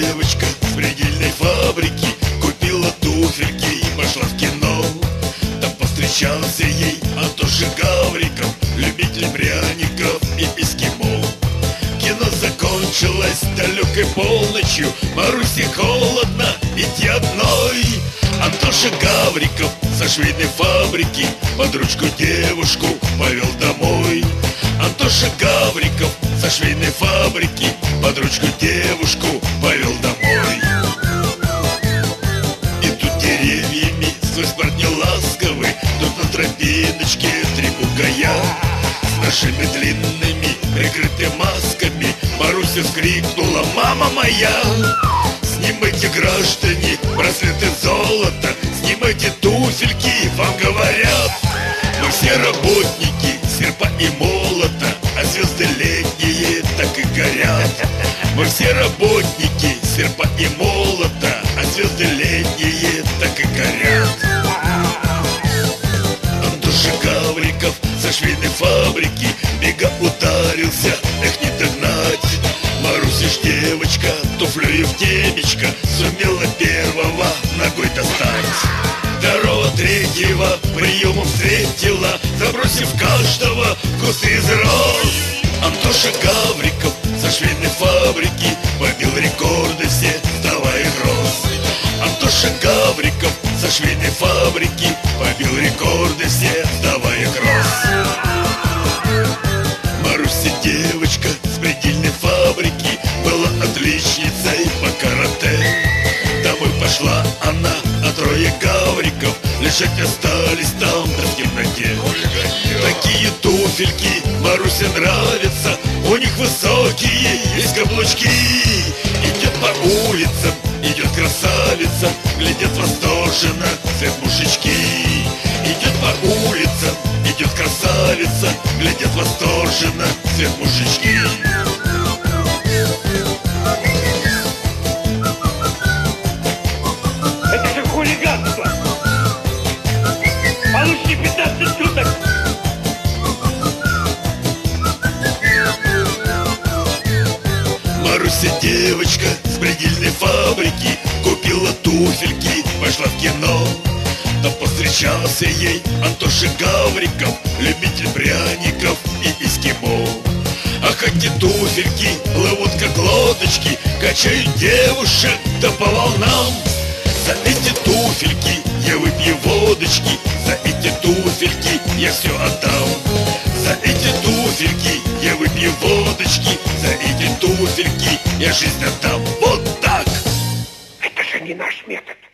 девочка с предельной фабрики купила туфельки и пошла в кино. Там повстречался ей Антоша Гавриков, любитель пряников и эскимо. Кино закончилось далекой полночью, Марусе холодно идти одной. Антоша Гавриков со швейной фабрики под ручку девушку повел домой. Антоша Гавриков со швейной фабрики под ручку девушку повел домой. Идут деревьями сквозь парни ласковы, тут на тропиночке три бугая. С нашими длинными прикрыты масками Маруся вскрикнула: «Мама моя!» Снимайте, граждане, браслеты золота, снимайте туфельки, вам говорят. Мы все работники серпа и молота, а звезды летние так и горят. Мы все работники серпа и молота, а звезды летние так и горят. Антоша Гавриков со швейной фабрики бега ударился, эх, не догнать. Маруся ж девочка, туфлёю в темечко сумела первого ногой достать. Второго, третьего приемом встретила, забросив каждого в кусты из роз. Антоша Гавриков со швейной фабрики побил рекорды все, вставая роз. Антоша Гавриков со швейной фабрики побил рекорды все, вставая роз. Маруся девочка с предельной фабрики была отличницей по карате. Домой пошла она, а трое Гавриков лежать остались там, да в темноте. Такие туфельки Марусе нравятся, у них высокие есть каблучки. Идет по улицам, идет красавица, глядят восторженно вслед мужички. Идет по улицам, идет красавица, глядят восторженно вслед мужички. Это же хулиганство! Получите 15 суток! Маруся девочка с предельной фабрики купила туфельки, пошла в кино. Там повстречался ей Антоша Гавриков, любитель пряников и эскимо. Ах, эти туфельки плывут как лодочки, качают девушек да по волнам. За эти туфельки я выпью водочки, за эти туфельки я все отдам. За эти туфельки я выпью водочки, за эти туфельки я жизнь отдам. Вот так! Это же не наш метод.